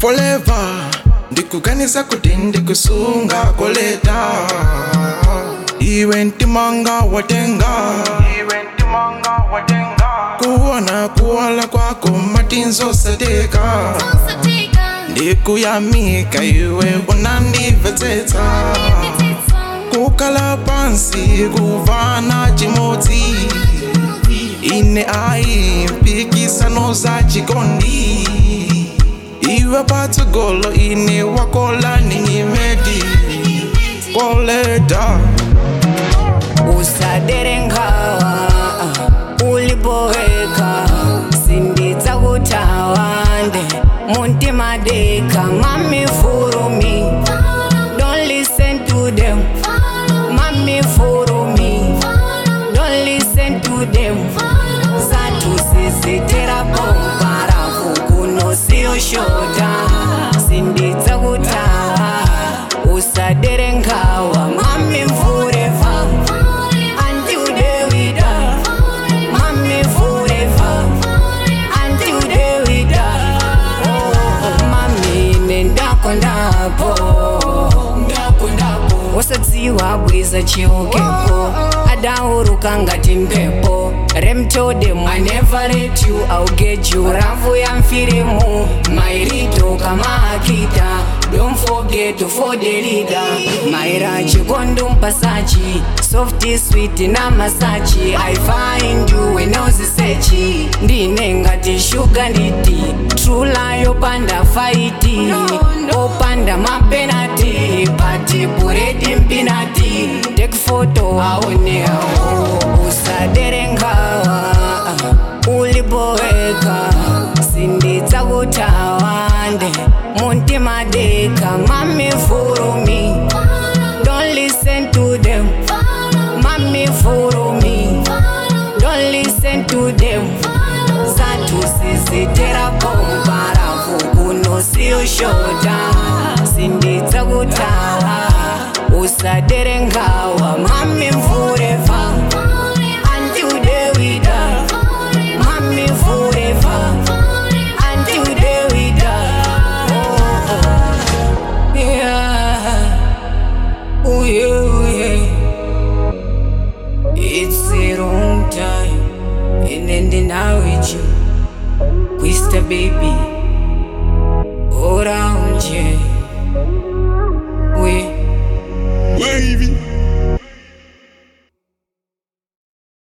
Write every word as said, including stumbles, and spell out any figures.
forever ndikuganiza kuti ndikusunga koleta iwe ntimanga watenga kuona kuwala kwako matinzo sateka ndikuyamika iwe unandibvetsetsa kukala pansi kuvana chimodzi ine ai mpikisano za chikondi iwe patsogolo ine wakola ningimedi koleta usaderengawa uliboeka sinditsa kutawande muntima deka mami follow me don't listen to them mami follow me don't listen to them zatu sisitera pompara fukuno siyo shota sinditsa kutawa usaderengawa mami forever until the we die mami forever until the we die oh mami nendako ndapo ndako ndapo wasadziwa bwiza chiokepo adauruka ngati mpepo Rem told them I never let you, I'll get you. Rafu ya mfirimu, mairito kama akita. Don't forget to for the leader. Maira chikondo mpasachi, softy sweet na masachi. I find you when I was searching. Ndine ngati sugar nditi, true lie opanda fighti. Opanda mapenati, pati puredi mpinati. Take photo aone hao, usaderenga uliboeka sinditsa kutawande muntima deka mami follow me don't listen to them mami follow me don't listen to them zatu sisitera pompara fukuno siyo shota sinditsa kutawa usaderengawa mami forever until the we die mami forever until the we die oh yeah oh yeah, oh yeah. It's a long time and ending now with you Mister Baby around you.